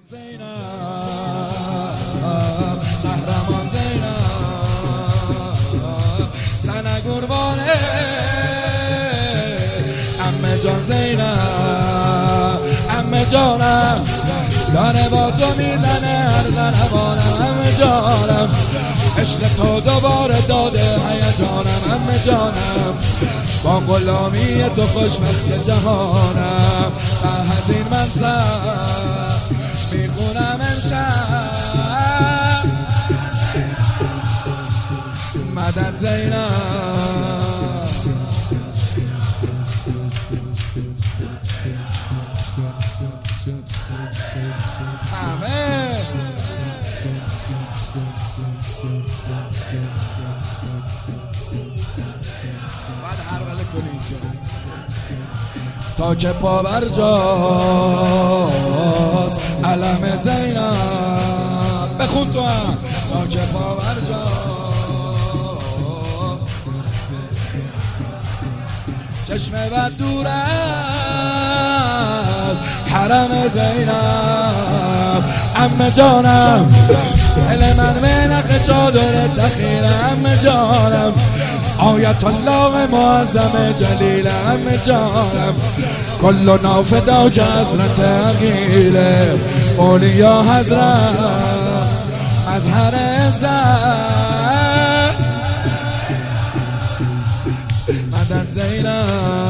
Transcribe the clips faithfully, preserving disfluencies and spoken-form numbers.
زینب قهرمان زینب زن قربانه عمه جان زینب عمه جانم لانه با تو میزنه هر زنبانم عمه جانم عشق تو دوباره داده هیجانم عمه جانم با غلامی تو خوشبخت جهانم از این منصب میخونم امشب مدد زینب همه بعد هر وله کنید تا که پا بر جاست علم زینب بخون تو هم تا که پا بر جاست چشم بد دور از حرم زینب عمه جانم دل من منخ چادر دخیل عمه جانم آیت الله معظم جلیل عمه جانم کل نافدا که حضرت عقیل اولیا حضرت مظهر عزت مدد زینب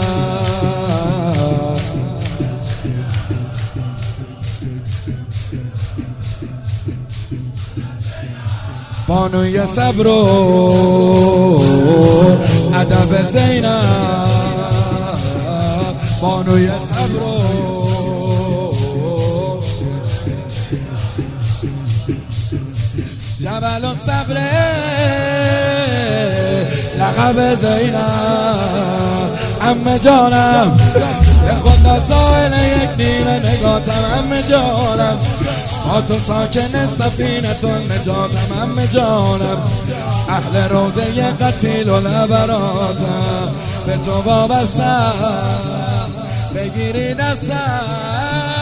بانوی صبر و ادب زینب بانوی صبر و جبل و صبر لقب زینب عمه جانم خدا سائل یک نیمه نگاتم عمه جانم با تو ساکن سفینتون نجاتم عمه جانم اهل روزه قتیل و لبراتم به تو وابستم بگیری دستم